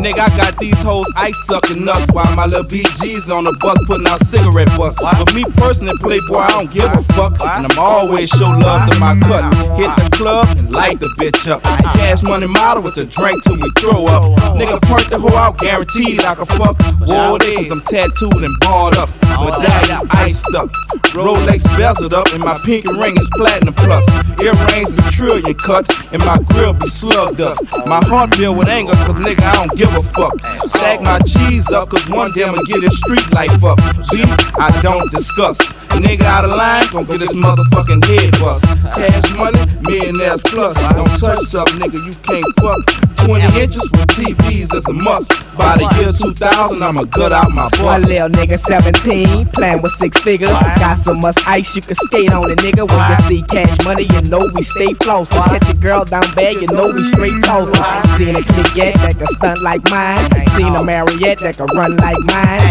Nigga, I got these hoes ice sucking nuts while my little BG's on the bus putting out cigarette butts. But me personally, Playboy, I don't give a fuck. And I'm always show love to my cut. Hit the club and light the bitch up. Cash money model with the drink till we throw up. Nigga, point the hoe out, guaranteed I can fuck. War days, I'm tattooed and barred up. Medallion iced up. Rolex bezeled up, and my pinky ring is platinum plus. Earrings be trillion cut, and my grill be slugged up. My heart filled with anger, cause nigga, I don't give a fuck. Stack my cheese up, cause one day I'ma get this street life up. Beef, I don't discuss. Nigga out of line, gon' get this motherfucking head bust. Cash money, millionaires plus. Don't touch something, nigga, you can't fuck. 20 inches with TVs is a must. By the year 2000, I'ma gut out my butt. One little nigga 17, playing with 6 figures. Got so much ice you can skate on it, nigga. When you see Cash Money, you know we stay flossing. Catch a girl down bad, you know we straight tossing. Seen a click yet that can stunt like mine. Seen a Marriott that can run like mine.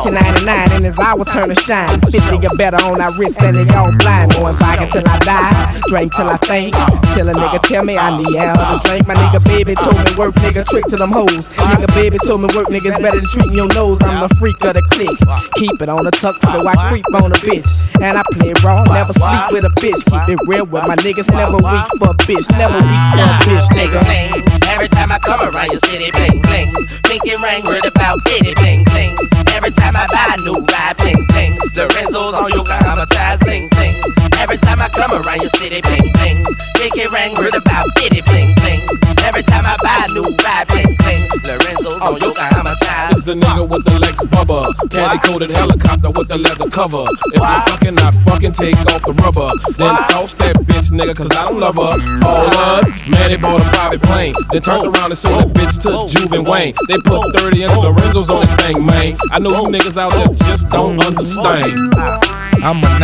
1999 and it's our turn to shine. 50 or better on our wrist and it all blind. Going vodka till I die, drink till I faint. Till a nigga tell me I need help to drink. My nigga baby told me work, nigga trick to them hoes. Nigga baby told me work, niggas better than treating your nose. I'm the freak of the clique. Keep it on the tuck so I creep on a bitch. And I play raw, never sleep with a bitch. Keep it real with my niggas, never weak for a bitch. Never weak for a bitch, nigga. Every time I come around your city, bling bling. Pinky ring, word about bitty, bling bling. Every time I buy a new ride, bling bling. Lorenzo's on Yokohama ties, bling bling. Every time I come around your city, bling bling. Pinky ring, word about bitty, bling bling. Every time I buy a new ride, bling bling. Lorenzo's on Yokohama ties. It's the nigga with the Lex Bubba, candy-coated helicopter with the leather cover. If you're sucking, I fucking take off the rubber. Then toss that bitch, nigga, cause I don't love her. All love, man, they bought a private plane. Then turned around and sold that bitch to Juve and Wayne. They put 30 into Lorenzo's on that thing, man. I know you niggas out there just don't understand. I'm a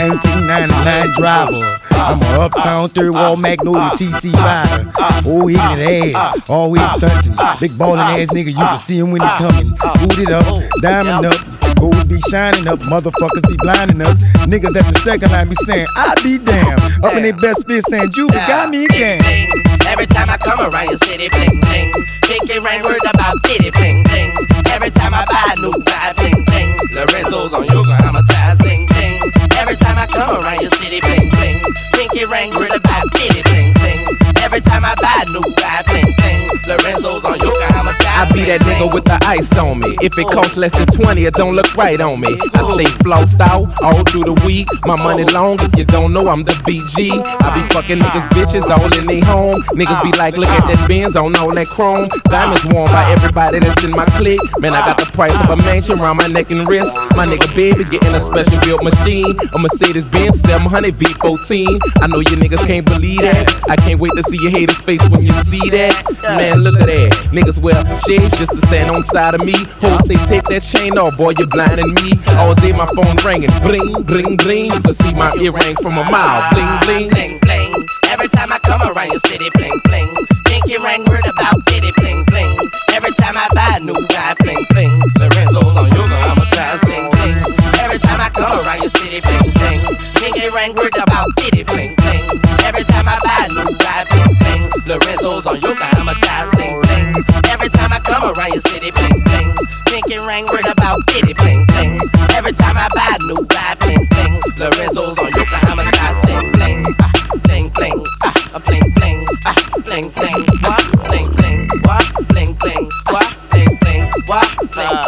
1999 driver. I'm a uptown third wall Magnolia TC rider. Old ignorant ass, always stunting. Big ballin' ass nigga, you can see him when he coming. Boot it up, diamond up. Gold be shining up, motherfuckers be blinding us. Niggas at the second line be saying, I be damn. Up in their best fit saying, Juba got me again. Every time I come around your city, bling bling. Pinky ring, word about bitty, bling bling. Every time I buy a new ride, bling bling. Lorenzo's on Yokohama ties, bling bling. Every time I come around your city, bling bling. Pinky ring, word about bitty, bling bling. Every time I buy a new ride, bling bling. Lorenzo's on Yokohama ties. I be that nigga with the ice on me. If it costs less than 20, it don't look right on me. I stay flossed out all through the week. My money long, if you don't know, I'm the BG. I be fucking niggas bitches all in they home. Niggas be like, look at that Benz on all that chrome. Diamonds worn by everybody that's in my clique. Man, I got the price of a mansion around my neck and wrist. My nigga baby getting a special built machine, a Mercedes Benz 700 V14. I know you niggas can't believe that. I can't wait to see your haters face when you see that. Man, look at that. Niggas wear shades just to stand on side of me. Hoes say take that chain off, boy, you blinding me. All day my phone ringing, bling, bling, bling. You can see my earring from a mile, bling, bling, bling, bling. Every time I come around your city, bling, bling. Pinky ring, word about bitty, bling, bling. Every time I buy a new ride, bling, bling. Lorenzo's on Yokohama ties, bling, bling. Every time I come around your city, bling, bling. Pinky ring, word about bitty, bling, bling. Every time I buy a new ride, bling, bling. Lorenzo's on Yokohama ties, bling, bling. Every time I come around your city, bling, bling. Pinky ring, word about bitty, bling, bling. Every time I buy a new ride, bling, bling. Lorenzo's on Yokohama ties, bling, bling. Bling, bling, bling, bling, bling, bling, bling, bling, bling, bling, bling, bling, bling.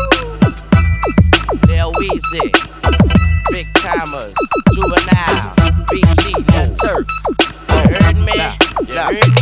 Lil Weezy, Big Timers, Juvenile, BG, Lil Turk. You heard me? You heard me?